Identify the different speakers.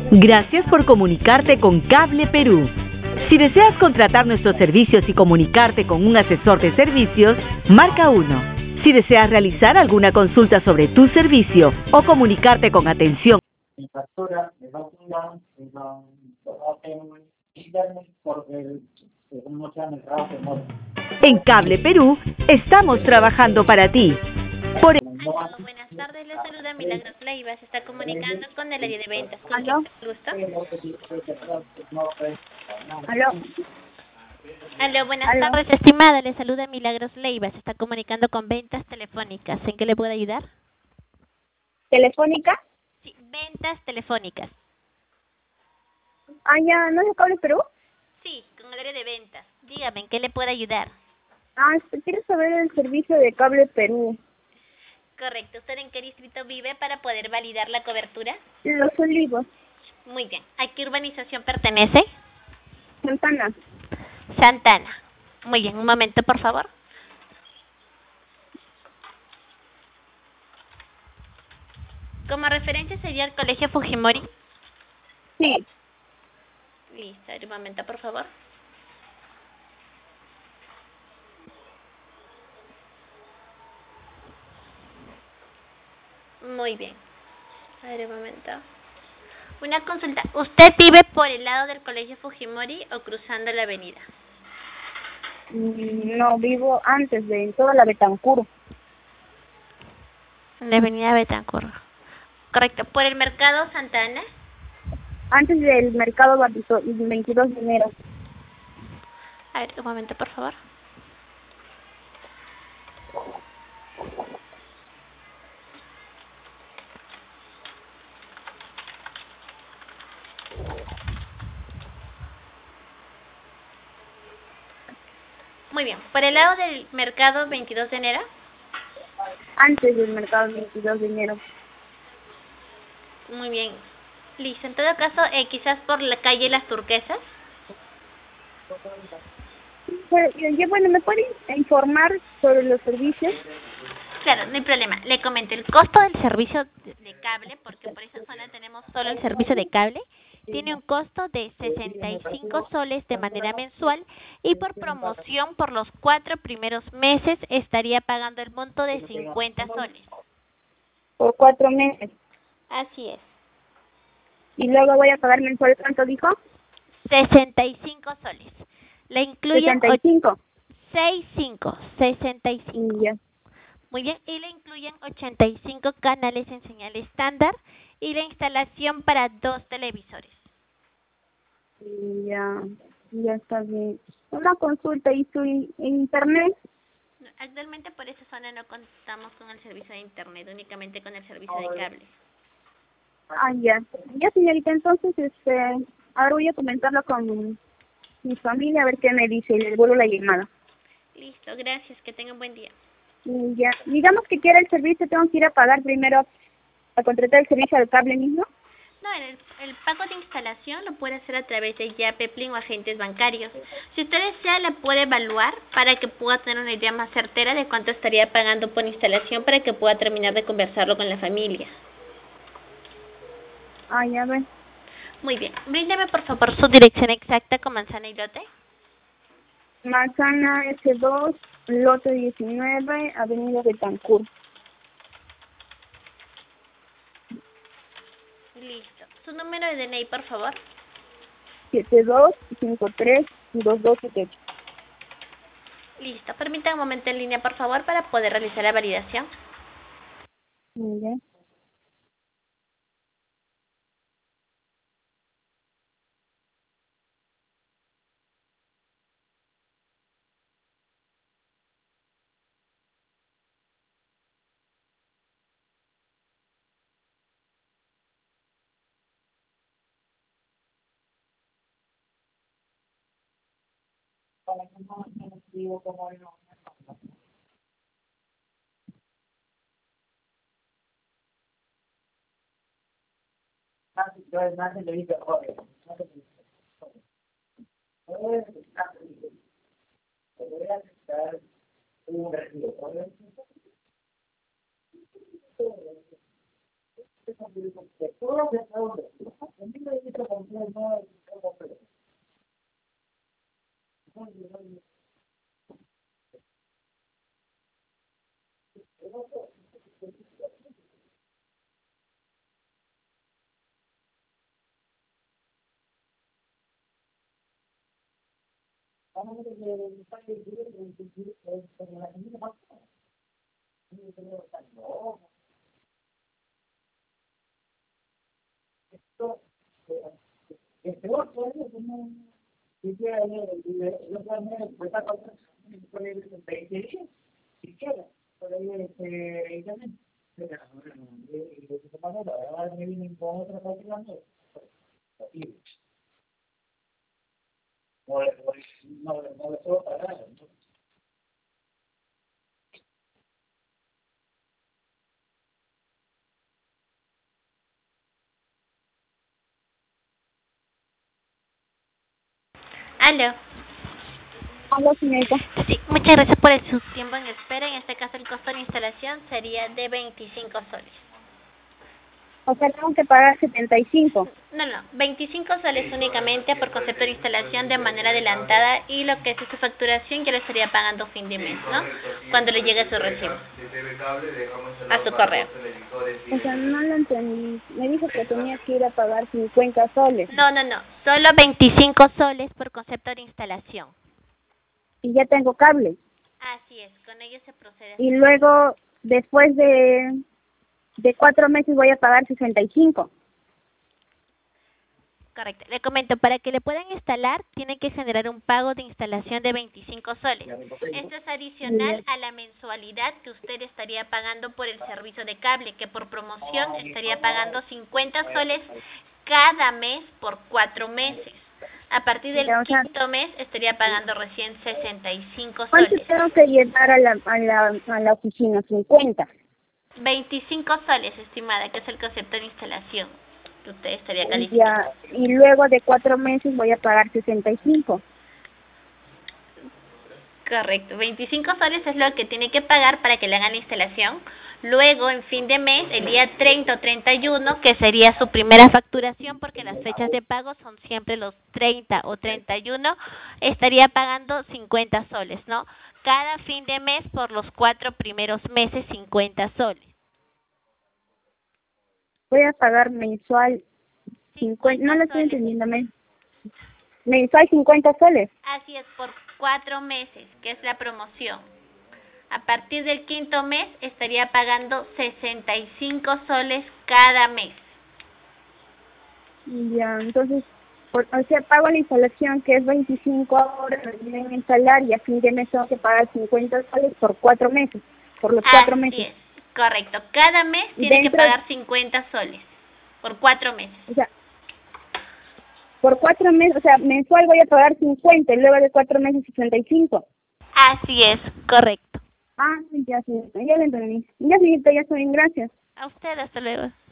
Speaker 1: Gracias por comunicarte con Cable Perú. Si deseas contratar nuestros servicios y comunicarte con un asesor de servicios, marca 1. Si deseas realizar alguna consulta sobre tu servicio o comunicarte con atención. En Cable Perú, estamos trabajando para ti.
Speaker 2: Aló, buenas tardes, le saluda Milagros Leiva, se está comunicando con el área de ventas. ¿Con
Speaker 3: ¿Aló?
Speaker 2: quién gusta?
Speaker 3: ¿Aló?
Speaker 2: Aló, buenas
Speaker 3: ¿Aló?
Speaker 2: tardes, estimada, le saluda Milagros Leiva, se está comunicando con ventas telefónicas. ¿En qué le puedo ayudar?
Speaker 3: ¿Telefónica?
Speaker 2: Sí, ventas telefónicas.
Speaker 3: Ah, ya, ¿no es de Cable Perú?
Speaker 2: Sí, con el área de ventas. Dígame, ¿en qué le puedo ayudar?
Speaker 3: Ah, quiero saber el servicio de Cable Perú.
Speaker 2: Correcto, ¿usted en qué distrito vive para poder validar la cobertura?
Speaker 3: Los Olivos,
Speaker 2: Muy bien, ¿a qué urbanización pertenece?
Speaker 3: Santana.
Speaker 2: Santana. Muy bien, un momento, por favor. Como referencia sería el Colegio Fujimori.
Speaker 3: Sí.
Speaker 2: Listo, un momento, por favor. Muy bien. A ver, un momento. Una consulta. ¿Usted vive por el lado del Colegio Fujimori o cruzando la avenida?
Speaker 3: No, vivo antes de toda la Betancur.
Speaker 2: En la avenida Betancur. Correcto. ¿Por el mercado Santa Ana?
Speaker 3: Antes del mercado 22 de enero.
Speaker 2: A ver, un momento, por favor. Muy bien. ¿Por el lado del mercado 22 de enero?
Speaker 3: Antes del mercado 22 de enero.
Speaker 2: Muy bien. Listo. En todo caso, quizás por la calle Las Turquesas.
Speaker 3: Bueno, ¿me pueden informar sobre los servicios?
Speaker 2: Claro, no hay problema. Le comento, el costo del servicio de cable, porque por esa zona tenemos solo el servicio de cable, tiene un costo de 65 soles de manera mensual y por promoción por los 4 primeros meses estaría pagando el monto de 50 soles.
Speaker 3: Por 4 meses.
Speaker 2: Así es.
Speaker 3: Y luego voy a pagar mensual, ¿cuánto dijo?
Speaker 2: 65 soles. Le incluyen
Speaker 3: 65.
Speaker 2: 65.
Speaker 3: Ya.
Speaker 2: Muy bien, y le incluyen 85 canales en señal estándar y la instalación para 2 televisores.
Speaker 3: Ya, ya está bien. Una consulta, ¿y su internet?
Speaker 2: Actualmente por esa zona no contamos con el servicio de internet, únicamente con el servicio de cable.
Speaker 3: Ah, ya. Ya, señorita, entonces, ahora voy a comentarlo con mi familia a ver qué me dice y le devuelvo la llamada.
Speaker 2: Listo, gracias, que tengan buen día.
Speaker 3: Ya. Digamos que quiera el servicio, tengo que ir a pagar primero a contratar el servicio al cable mismo.
Speaker 2: No, el pago de instalación lo puede hacer a través de Yape, Plin o agentes bancarios. Si usted desea, la puede evaluar para que pueda tener una idea más certera de cuánto estaría pagando por instalación para que pueda terminar de conversarlo con la familia.
Speaker 3: Ah, ya ve.
Speaker 2: Muy bien, bríndeme por favor su dirección exacta con manzana y lote.
Speaker 3: Manzana S2, lote 19, Avenida Betancur.
Speaker 2: Listo. Su número de DNI, por favor.
Speaker 3: 72532278.
Speaker 2: Listo. Permítame un momento en línea, por favor, para poder realizar la validación.
Speaker 3: Muy bien.
Speaker 2: Aló.
Speaker 3: Hola, señorita.
Speaker 2: Sí, muchas gracias por su tiempo en espera. En este caso el costo de instalación sería de 25 soles.
Speaker 3: O sea, tengo que pagar 75.
Speaker 2: No, 25 soles únicamente por concepto de instalación de manera adelantada, y lo que es su facturación ya lo estaría pagando fin de mes, ¿no? Cuando le llegue su recibo a su correo.
Speaker 3: O sea, no lo entendí. Me dijo que tenía que ir a pagar 50 soles.
Speaker 2: No, solo 25 soles por concepto de instalación.
Speaker 3: Y ya tengo cable.
Speaker 2: Así es, con ello se procede.
Speaker 3: Y luego, después de 4 meses voy a pagar 65.
Speaker 2: Correcto. Le comento, para que le puedan instalar, tiene que generar un pago de instalación de 25 soles. Esto es adicional a la mensualidad que usted estaría pagando por el servicio de cable, que por promoción estaría pagando 50 soles cada mes por 4 meses. A partir del quinto mes estaría pagando recién 65
Speaker 3: ¿Cuánto
Speaker 2: soles.
Speaker 3: tengo que llevar a la oficina? 50.
Speaker 2: 25 soles, estimada, que es el concepto de instalación que usted estaría calificando.
Speaker 3: Ya, y luego de 4 meses voy a pagar 65.
Speaker 2: Correcto, 25 soles es lo que tiene que pagar para que le hagan la instalación. Luego, en fin de mes, el día 30 o 31, que sería su primera facturación, porque las fechas de pago son siempre los 30 o 31, estaría pagando 50 soles, ¿no? Cada fin de mes por los 4 primeros meses, 50 soles.
Speaker 3: Voy a pagar mensual 50, no lo estoy entendiendo, mensual 50 soles.
Speaker 2: Así es, por 4 meses, que es la promoción. A partir del quinto mes estaría pagando 65 soles cada mes.
Speaker 3: Ya, entonces, o sea, pago la instalación que es 25 horas, me vienen a instalar y a fin de mes tengo que pagar 50 soles por 4 meses, por los 4 meses.
Speaker 2: Así es, correcto. Cada mes tiene que pagar 50 soles por 4 meses.
Speaker 3: O sea, por 4 meses, o sea, mensual voy a pagar 50 y luego de 4 meses 65.
Speaker 2: Así es, correcto.
Speaker 3: Ah, ya, señorita, ya lo entendí. Ya, señorita, ya estoy bien, gracias.
Speaker 2: A usted, hasta luego.